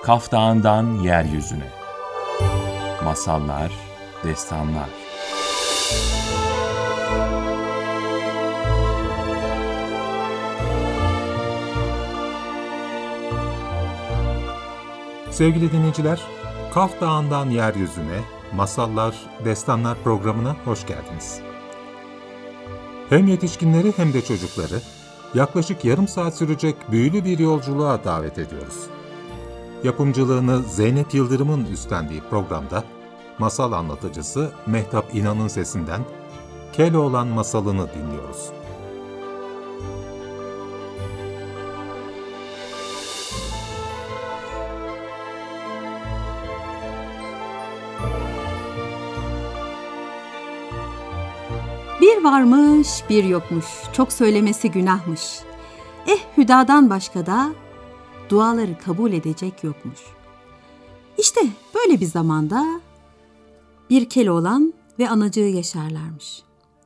Kaf Dağı'ndan yeryüzüne. Masallar, destanlar. Sevgili dinleyiciler, Kaf Dağı'ndan yeryüzüne, masallar, destanlar programına hoş geldiniz. Hem yetişkinleri hem de çocukları yaklaşık yarım saat sürecek büyülü bir yolculuğa davet ediyoruz. Yapımcılığını Zeynep Yıldırım'ın üstlendiği programda masal anlatıcısı Mehtap İnan'ın sesinden Keloğlan masalını dinliyoruz. Bir varmış, bir yokmuş, çok söylemesi günahmış. Hüdadan başka da duaları kabul edecek yokmuş. İşte böyle bir zamanda bir Keloğlan ve anacığı yaşarlarmış.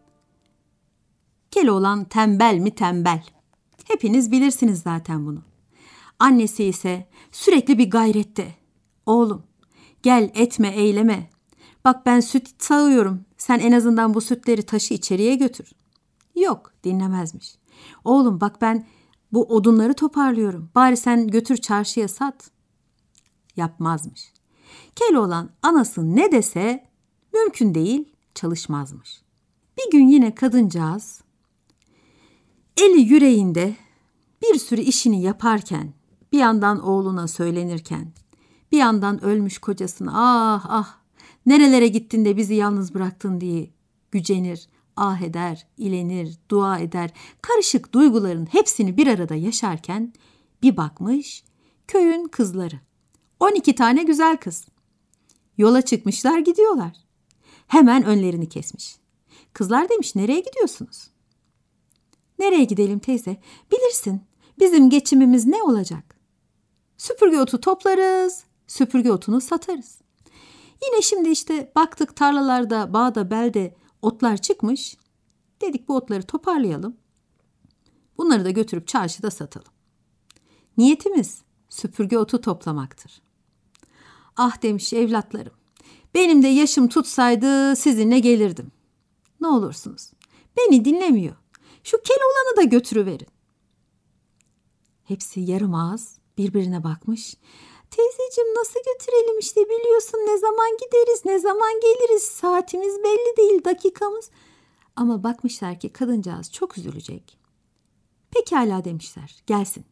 Keloğlan tembel mi tembel. Hepiniz bilirsiniz zaten bunu. Annesi ise sürekli bir gayrette. Oğlum, gel etme eyleme. Bak ben süt sağıyorum. Sen en azından bu sütleri taşı içeriye götür. Yok, dinlemezmiş. Oğlum bak ben bu odunları toparlıyorum. Bari sen götür çarşıya sat. Yapmazmış. Keloğlan anası ne dese mümkün değil, çalışmazmış. Bir gün yine kadıncağız eli yüreğinde bir sürü işini yaparken, bir yandan oğluna söylenirken, bir yandan ölmüş kocasına ah nerelere gittin de bizi yalnız bıraktın diye gücenir, ah eder, ilenir, dua eder. Karışık duyguların hepsini bir arada yaşarken bir bakmış köyün kızları. 12 tane güzel kız. Yola çıkmışlar gidiyorlar. Hemen önlerini kesmiş. Kızlar demiş nereye gidiyorsunuz? Nereye gidelim teyze? Bilirsin bizim geçimimiz ne olacak? Süpürge otu toplarız, süpürge otunu satarız. Yine şimdi işte baktık tarlalarda, bağda, belde otlar çıkmış. Dedik bu otları toparlayalım. Bunları da götürüp çarşıda satalım. Niyetimiz süpürge otu toplamaktır. Ah demiş evlatlarım, benim de yaşım tutsaydı sizinle gelirdim. Ne olursunuz, beni dinlemiyor. Şu Keloğlan'ı da götürüverin. Hepsi yarım ağız birbirine bakmış. Teyzeciğim nasıl götürelim işte biliyorsun ne zaman gideriz ne zaman geliriz saatimiz belli değil dakikamız. Ama bakmışlar ki kadıncağız çok üzülecek. Pekala demişler gelsin.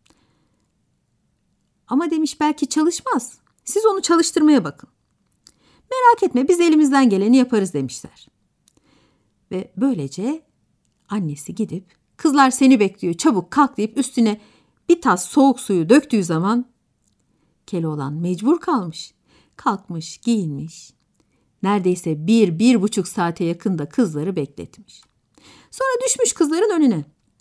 Ama demiş belki çalışmaz. Siz onu çalıştırmaya bakın. Merak etme biz elimizden geleni yaparız demişler. Ve böylece annesi gidip kızlar seni bekliyor çabuk kalk deyip üstüne bir tas soğuk suyu döktüğü zaman Keloğlan mecbur kalmış. Kalkmış, giyinmiş. Neredeyse 1,5 saate yakın da kızları bekletmiş. Sonra düşmüş kızların önüne.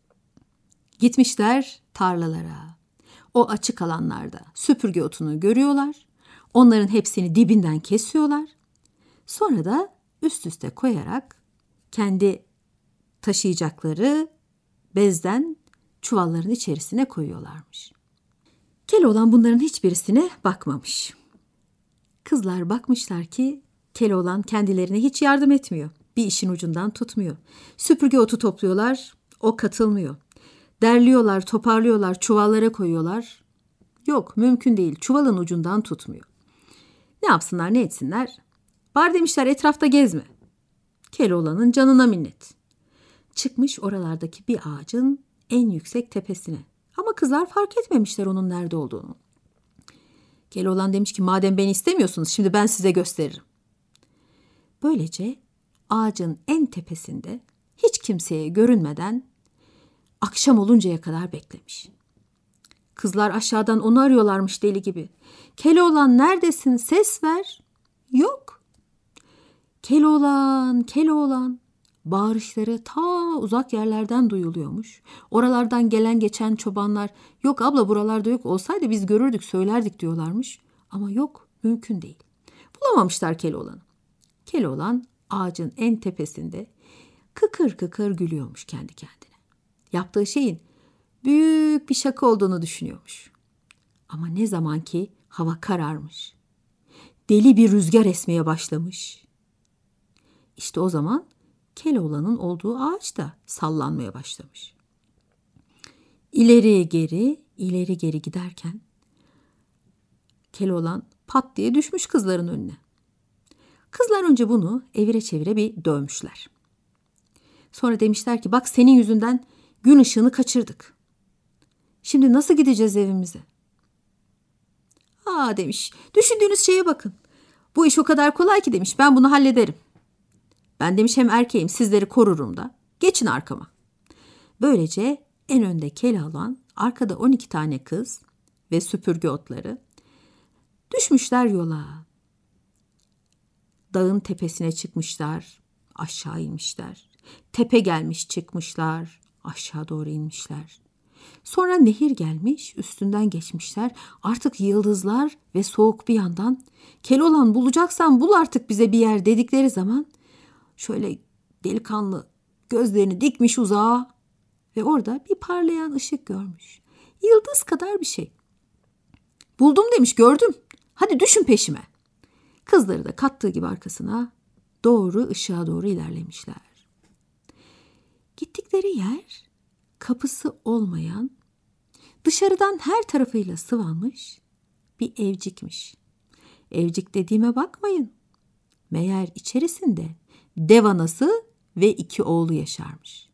Gitmişler tarlalara. O açık alanlarda süpürge otunu görüyorlar. Onların hepsini dibinden kesiyorlar. Sonra da üst üste koyarak kendi taşıyacakları bezden çuvalların içerisine koyuyorlarmış. Keloğlan bunların hiçbirisine bakmamış. Kızlar bakmışlar ki Keloğlan kendilerine hiç yardım etmiyor. Bir işin ucundan tutmuyor. Süpürge otu topluyorlar, o katılmıyor. Derliyorlar, toparlıyorlar, çuvallara koyuyorlar. Yok, mümkün değil. Çuvalın ucundan tutmuyor. Ne yapsınlar, ne etsinler? Bari demişler etrafta gezme. Keloğlan'ın canına minnet. Çıkmış oralardaki bir ağacın en yüksek tepesine. Ama kızlar fark etmemişler onun nerede olduğunu. Keloğlan demiş ki madem beni istemiyorsunuz şimdi ben size gösteririm. Böylece ağacın en tepesinde hiç kimseye görünmeden akşam oluncaya kadar beklemiş. Kızlar aşağıdan onu arıyorlarmış deli gibi. Keloğlan neredesin ses ver. Yok. Keloğlan, Keloğlan. Bağırışları ta uzak yerlerden duyuluyormuş. Oralardan gelen geçen çobanlar yok abla buralarda yok olsaydı biz görürdük söylerdik diyorlarmış. Ama yok mümkün değil. Bulamamışlar Keloğlan'ı. Keloğlan ağacın en tepesinde kıkır kıkır gülüyormuş kendi kendine. Yaptığı şeyin büyük bir şaka olduğunu düşünüyormuş. Ama ne zaman ki Hava kararmış. Deli bir rüzgar esmeye başlamış. İşte o zaman Keloğlan'ın olduğu ağaç da sallanmaya başlamış. İleri geri giderken Keloğlan pat diye düşmüş kızların önüne. Kızlar önce bunu evire çevire bir dövmüşler. Sonra demişler ki bak senin yüzünden gün ışığını kaçırdık. Şimdi nasıl gideceğiz evimize? Aa demiş, düşündüğünüz şeye bakın. Bu iş o kadar kolay ki demiş, ben bunu hallederim. Ben demiş hem erkeğim, sizleri korurum da. Geçin arkama. Böylece en önde Keloğlan, arkada 12 tane kız ve süpürge otları düşmüşler yola. Dağın tepesine çıkmışlar, aşağı inmişler. Tepe gelmiş çıkmışlar, aşağı doğru inmişler. Sonra nehir gelmiş, üstünden geçmişler. Artık yıldızlar ve soğuk bir yandan Keloğlan bulacaksan bul artık bize bir yer dedikleri zaman şöyle delikanlı gözlerini dikmiş uzağa ve orada bir parlayan ışık görmüş. Yıldız kadar bir şey. Buldum demiş, gördüm. Hadi düşün peşime. Kızları da kattığı gibi arkasına doğru ışığa doğru ilerlemişler. Gittikleri yer kapısı olmayan, dışarıdan her tarafıyla sıvanmış bir evcikmiş. Evcik dediğime bakmayın. Meğer içerisinde dev anası ve 2 oğlu yaşarmış.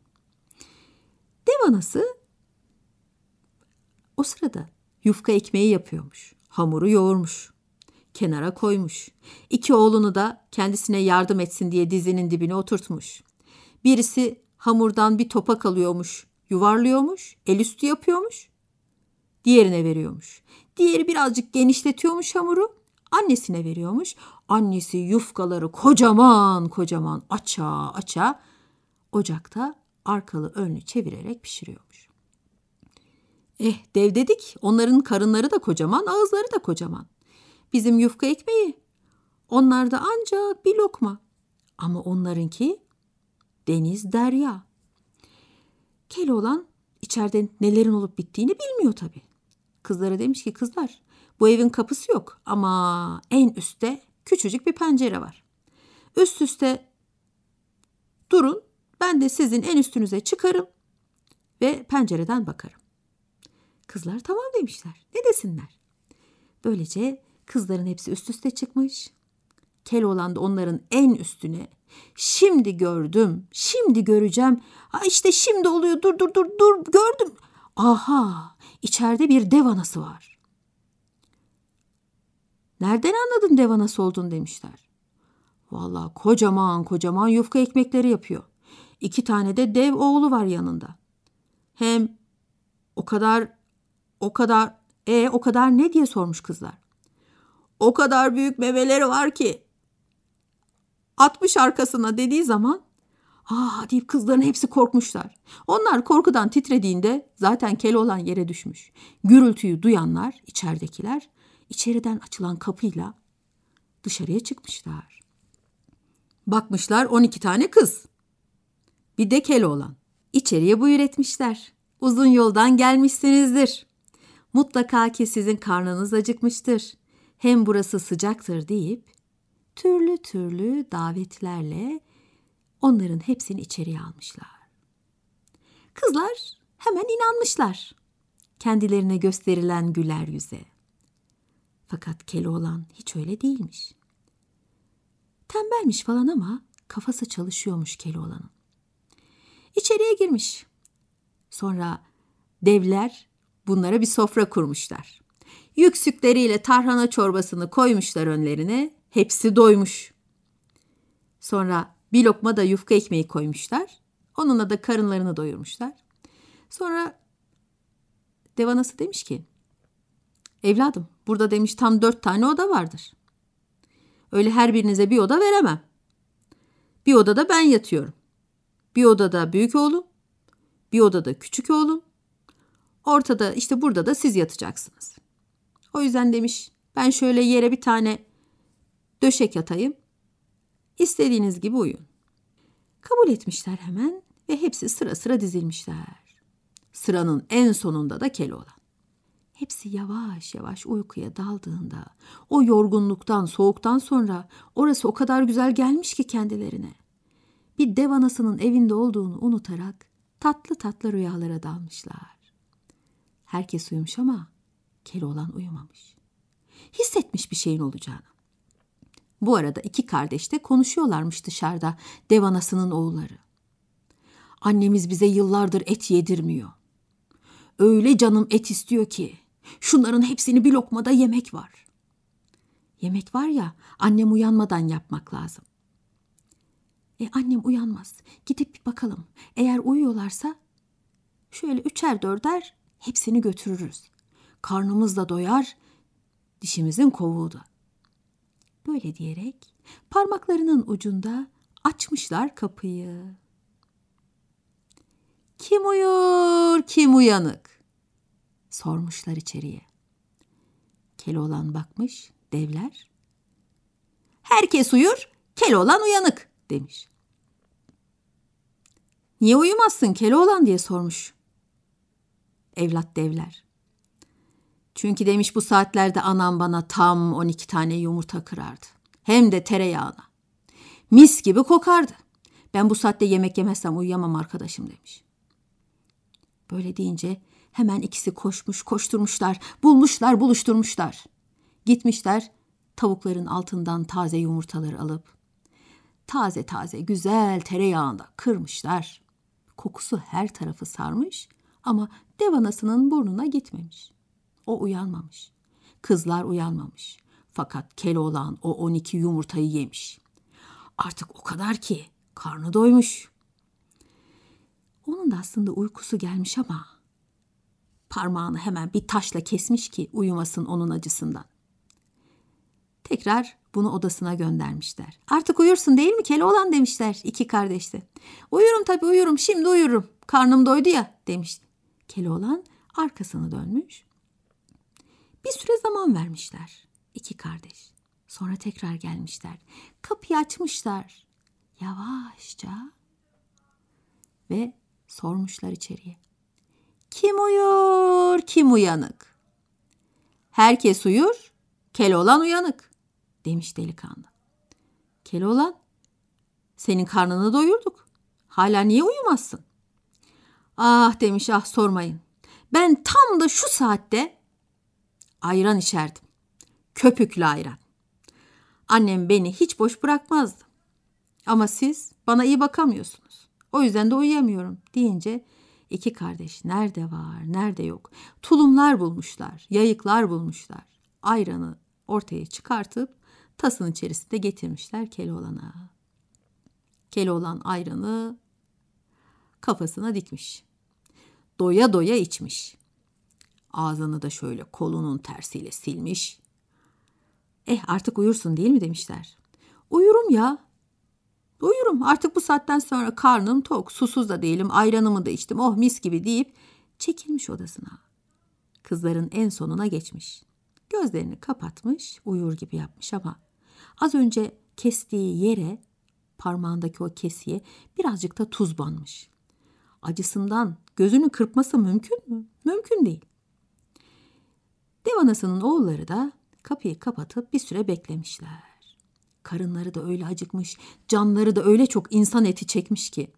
Dev anası o sırada yufka ekmeği yapıyormuş. Hamuru yoğurmuş. Kenara koymuş. 2 oğlunu da kendisine yardım etsin diye dizinin dibine oturtmuş. Birisi hamurdan bir topak alıyormuş, yuvarlıyormuş, el üstü yapıyormuş. Diğerine veriyormuş. Diğeri birazcık genişletiyormuş hamuru, annesine veriyormuş. Annesi yufkaları kocaman kocaman aça ocakta arkalı önlü çevirerek pişiriyormuş. Dev dedik, onların karınları da kocaman, ağızları da kocaman. Bizim yufka ekmeği, onlarda ancak bir lokma. Ama onlarınki deniz derya. Keloğlan içeride nelerin olup bittiğini bilmiyor tabii. Kızlara demiş ki kızlar, bu evin kapısı yok ama en üstte küçücük bir pencere var. Üst üste durun, ben de sizin en üstünüze çıkarım ve pencereden bakarım. Kızlar tamam demişler. Ne desinler? Böylece kızların hepsi üst üste çıkmış. Keloğlan da onların en üstüne. Şimdi gördüm, şimdi göreceğim. İşte şimdi oluyor, dur gördüm. Aha, içeride bir dev anası var. Nereden anladın dev anası olduğunu demişler. Vallahi kocaman yufka ekmekleri yapıyor. 2 tane de dev oğlu var yanında. Hem o kadar ne diye sormuş kızlar. O kadar büyük memeleri var ki 60 arkasına dediği zaman deyip kızların hepsi korkmuşlar. Onlar korkudan titrediğinde zaten Keloğlan yere düşmüş. Gürültüyü duyanlar, içeridekiler, içeriden açılan kapıyla dışarıya çıkmışlar. Bakmışlar 12 tane kız. Bir de Keloğlan. İçeriye buyur etmişler. Uzun yoldan gelmişsinizdir. Mutlaka ki sizin karnınız acıkmıştır. Hem burası sıcaktır deyip türlü davetlerle onların hepsini içeriye almışlar. Kızlar hemen inanmışlar kendilerine gösterilen güler yüze. Fakat Keloğlan hiç öyle değilmiş. Tembelmiş falan ama kafası çalışıyormuş Keloğlan'ın. İçeriye girmiş. Sonra devler bunlara bir sofra kurmuşlar. Yüksükleriyle tarhana çorbasını koymuşlar önlerine. Hepsi doymuş. Sonra bir lokma da yufka ekmeği koymuşlar. Onunla da karınlarını doyurmuşlar. Sonra dev anası demiş ki, evladım burada demiş tam 4 tane oda vardır. Öyle her birinize bir oda veremem. Bir odada ben yatıyorum. Bir odada büyük oğlum, bir odada küçük oğlum. Ortada işte burada da siz yatacaksınız. O yüzden demiş ben şöyle yere bir tane döşek yatayım. İstediğiniz gibi uyuyun. Kabul etmişler hemen ve hepsi sıra sıra dizilmişler. Sıranın en sonunda da Keloğlan. Hepsi yavaş yavaş uykuya daldığında, o yorgunluktan, soğuktan sonra orası o kadar güzel gelmiş ki kendilerine. Bir dev anasının evinde olduğunu unutarak tatlı tatlı rüyalara dalmışlar. Herkes uyumuş ama Keloğlan uyumamış. Hissetmiş bir şeyin olacağını. Bu arada iki kardeş de konuşuyorlarmış dışarıda, dev anasının oğulları. Annemiz bize yıllardır et yedirmiyor. Öyle canım et istiyor ki şunların hepsini bir lokmada yemek var. Yemek var ya, annem uyanmadan yapmak lazım. Annem uyanmaz. Gidip bir bakalım. Eğer uyuyorlarsa şöyle 3'er 4'er hepsini götürürüz. Karnımız da doyar, dişimizin kovuğu da. Böyle diyerek parmaklarının ucunda açmışlar kapıyı. Kim uyur, kim uyanık? Sormuşlar içeriye. Keloğlan bakmış, devler. Herkes uyur, Keloğlan uyanık demiş. Niye uyumazsın Keloğlan diye sormuş evlat devler. Çünkü demiş bu saatlerde anam bana tam 12 tane yumurta kırardı. Hem de tereyağına. Mis gibi kokardı. Ben bu saatte yemek yemezsem uyuyamam arkadaşım demiş. Böyle deyince hemen ikisi koşmuş, koşturmuşlar, bulmuşlar, buluşturmuşlar. Gitmişler tavukların altından taze yumurtaları alıp taze taze güzel tereyağında kırmışlar. Kokusu her tarafı sarmış ama dev anasının burnuna gitmemiş. O uyanmamış. Kızlar uyanmamış. Fakat Keloğlan o 12 yumurtayı yemiş. Artık o kadar ki karnı doymuş. Onun da aslında uykusu gelmiş ama parmağını hemen bir taşla kesmiş ki uyumasın onun acısından. Tekrar bunu odasına göndermişler. Artık uyursun değil mi Keloğlan demişler iki kardeş de. Uyurum tabii uyurum, şimdi uyurum. Karnım doydu ya demiş. Keloğlan arkasını dönmüş. Bir süre zaman vermişler iki kardeş. Sonra tekrar gelmişler. Kapıyı açmışlar yavaşça ve sormuşlar içeriye. Kim uyur, kim uyanık? Herkes uyur, Keloğlan uyanık demiş delikanlı. Keloğlan, senin karnını doyurduk. Hala niye uyumazsın? Ah demiş, ah sormayın. Ben tam da şu saatte ayran içerdim. Köpüklü ayran. Annem beni hiç boş bırakmazdı. Ama siz bana iyi bakamıyorsunuz. O yüzden de uyuyamıyorum deyince iki kardeş nerede var, nerede yok. Tulumlar bulmuşlar, yayıklar bulmuşlar. Ayranı ortaya çıkartıp tasın içerisinde getirmişler Keloğlan'a. Keloğlan ayranı kafasına dikmiş. Doya doya içmiş. Ağzını da şöyle kolunun tersiyle silmiş. Artık uyursun değil mi demişler. Uyurum ya. Uyurum, artık bu saatten sonra karnım tok, susuz da değilim, ayranımı da içtim, oh mis gibi deyip çekilmiş odasına. Kızların en sonuna geçmiş. Gözlerini kapatmış, uyur gibi yapmış ama az önce kestiği yere, parmağındaki o kesiye birazcık da tuz banmış. Acısından gözünü kırpması mümkün mü? Mümkün değil. Dev anasının oğulları da kapıyı kapatıp bir süre beklemişler. Karınları da öyle acıkmış, canları da öyle çok insan eti çekmiş ki.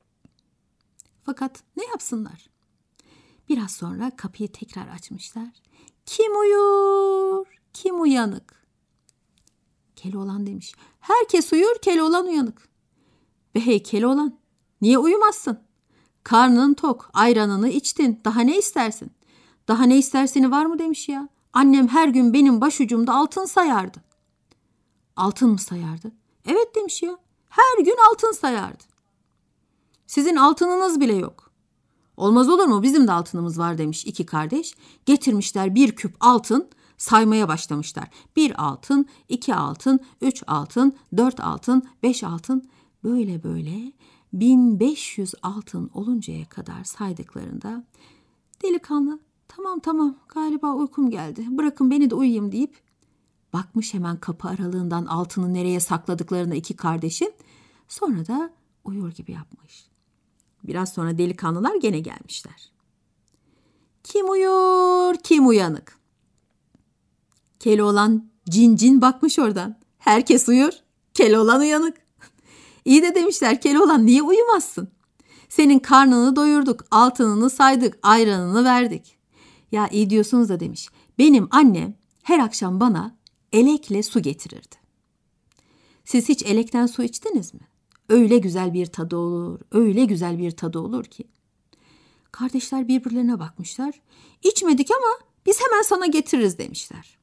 Fakat ne yapsınlar? Biraz sonra kapıyı tekrar açmışlar. Kim uyur, kim uyanık? Keloğlan demiş. Herkes uyur, Keloğlan uyanık. Be hey Keloğlan, niye uyumazsın? Karnın tok, ayranını içtin, daha ne istersin? Daha ne isterseni var mı demiş ya. Annem her gün benim başucumda altın sayardı. Altın mı sayardı? Evet demiş ya. Her gün altın sayardı. Sizin altınınız bile yok. Olmaz olur mu? Bizim de altınımız var demiş iki kardeş. Getirmişler bir küp altın, saymaya başlamışlar. 1 altın, 2 altın, 3 altın, 4 altın, 5 altın. Böyle böyle 1500 altın oluncaya kadar saydıklarında delikanlı tamam galiba uykum geldi. Bırakın beni de uyuyayım deyip bakmış hemen kapı aralığından altını nereye sakladıklarına iki kardeşin. Sonra da uyur gibi yapmış. Biraz sonra delikanlılar gene gelmişler. Kim uyur, kim uyanık. Keloğlan cin cin bakmış oradan. Herkes uyur, Keloğlan uyanık. İyi de demişler, Keloğlan niye uyumazsın? Senin karnını doyurduk, altınını saydık, ayranını verdik. Ya iyi diyorsunuz da demiş, benim annem her akşam bana elekle su getirirdi. Siz hiç elekten su içtiniz mi? Öyle güzel bir tadı olur, öyle güzel bir tadı olur ki. Kardeşler birbirlerine bakmışlar. İçmedik ama biz hemen sana getiririz demişler.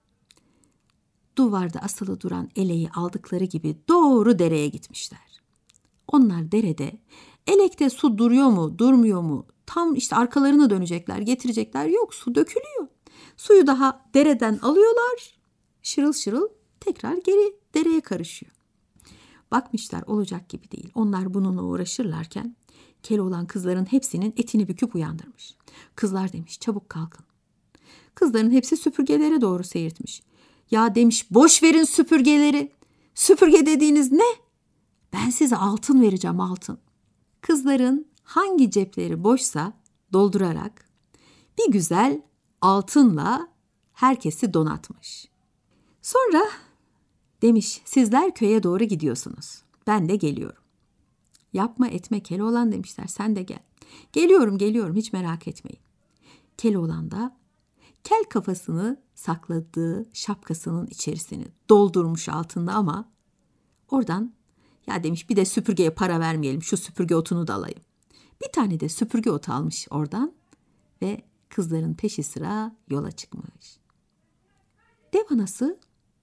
Duvarda asılı duran eleği aldıkları gibi doğru dereye gitmişler. Onlar derede elekte su duruyor mu, durmuyor mu? Tam işte arkalarına dönecekler, getirecekler. Yok, su dökülüyor. Suyu daha dereden alıyorlar. Şırıl şırıl tekrar geri dereye karışıyor. Bakmışlar olacak gibi değil. Onlar bununla uğraşırlarken Keloğlan kızların hepsinin etini büküp uyandırmış. Kızlar demiş, çabuk kalkın. Kızların hepsi süpürgelere doğru seyirtmiş. Ya demiş, boş verin süpürgeleri. Süpürge dediğiniz ne? Ben size altın vereceğim, altın. Kızların hangi cepleri boşsa doldurarak bir güzel altınla herkesi donatmış. Sonra demiş, sizler köye doğru gidiyorsunuz. Ben de geliyorum. Yapma etme Keloğlan demişler, sen de gel. Geliyorum hiç merak etmeyin. Keloğlan da kel kafasını sakladığı şapkasının içerisini doldurmuş altında ama oradan ya demiş bir de süpürgeye para vermeyelim, şu süpürge otunu da alayım. Bir tane de süpürge otu almış oradan ve kızların peşi sıra yola çıkmış. Dev anası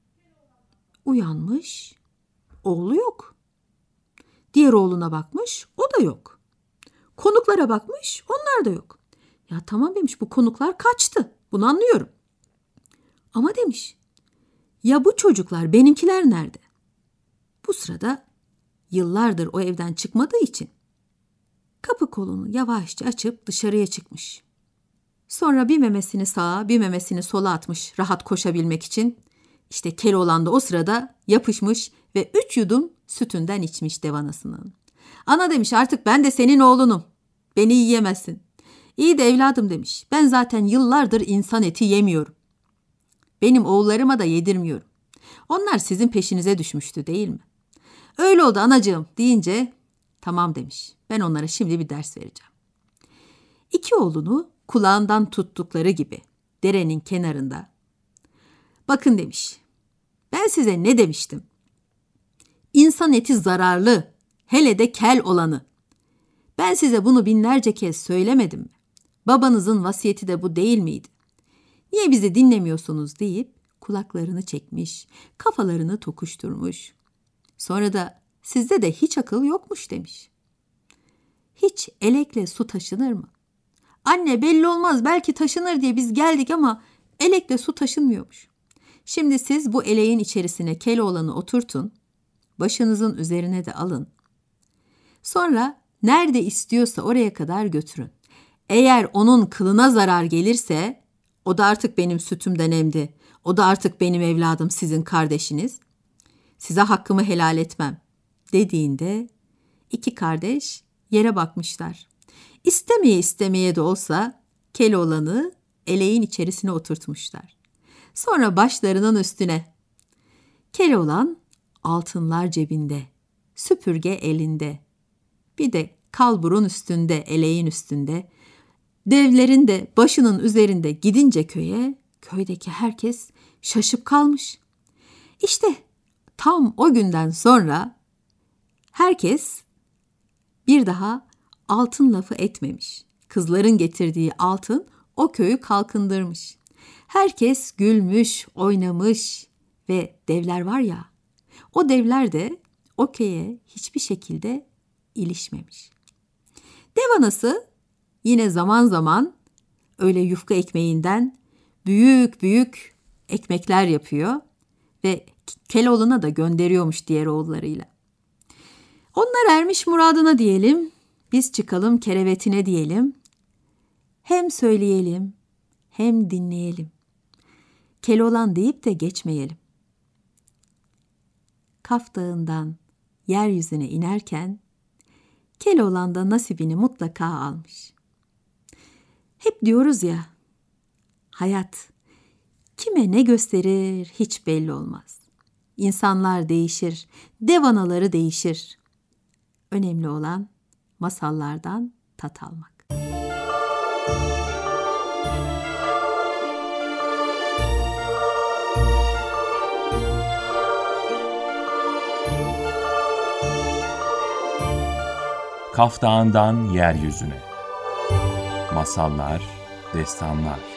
uyanmış, oğlu yok. Diğer oğluna bakmış, o da yok. Konuklara bakmış, onlar da yok. Ya tamam demiş, bu konuklar kaçtı, bunu anlıyorum. Ama demiş, ya bu çocuklar, benimkiler nerede? Bu sırada yıllardır o evden çıkmadığı için kapı kolunu yavaşça açıp dışarıya çıkmış. Sonra bir memesini sağa, bir memesini sola atmış rahat koşabilmek için. İşte Keloğlan da o sırada yapışmış ve 3 yudum sütünden içmiş dev anasının. Ana demiş, artık ben de senin oğlunum. Beni yiyemezsin. İyi de evladım demiş, ben zaten yıllardır insan eti yemiyorum. Benim oğullarıma da yedirmiyorum. Onlar sizin peşinize düşmüştü değil mi? Öyle oldu anacığım deyince tamam demiş, ben onlara şimdi bir ders vereceğim. 2 oğlunu kulağından tuttukları gibi derenin kenarında. Bakın demiş, ben size ne demiştim? İnsan eti zararlı, hele de kel olanı. Ben size bunu binlerce kez söylemedim mi? Babanızın vasiyeti de bu değil miydi? Niye bizi dinlemiyorsunuz deyip kulaklarını çekmiş, kafalarını tokuşturmuş. Sonra da sizde de hiç akıl yokmuş demiş. Hiç elekle su taşınır mı? Anne belli olmaz, belki taşınır diye biz geldik ama elekle su taşınmıyormuş. Şimdi siz bu eleğin içerisine Keloğlan'ı oturtun, başınızın üzerine de alın. Sonra nerede istiyorsa oraya kadar götürün. Eğer onun kılına zarar gelirse o da artık benim sütümden emdi. O da artık benim evladım, sizin kardeşiniz. Size hakkımı helal etmem dediğinde 2 kardeş yere bakmışlar. İstemeye istemeye de olsa Keloğlan'ı eleğin içerisine oturtmuşlar. Sonra başlarının üstüne. Keloğlan altınlar cebinde, süpürge elinde. Bir de kalburun üstünde, eleğin üstünde. Devlerin de başının üzerinde gidince köye, köydeki herkes şaşıp kalmış. İşte tam o günden sonra herkes bir daha altın lafı etmemiş. Kızların getirdiği altın o köyü kalkındırmış. Herkes gülmüş, oynamış ve devler var ya, o devler de o köye hiçbir şekilde ilişmemiş. Dev anası yine zaman zaman öyle yufka ekmeğinden büyük büyük ekmekler yapıyor ve Keloğlan'a da gönderiyormuş diğer oğullarıyla. Onlar ermiş muradına diyelim, biz çıkalım kerevetine diyelim. Hem söyleyelim hem dinleyelim. Keloğlan deyip de geçmeyelim. Kaf Dağı'ndan yeryüzüne inerken Keloğlan da nasibini mutlaka almış. Hep diyoruz ya, hayat kime ne gösterir hiç belli olmaz. İnsanlar değişir, dev anaları değişir. Önemli olan masallardan tat almak. Kaf Dağı'ndan yeryüzüne. Masallar, destanlar.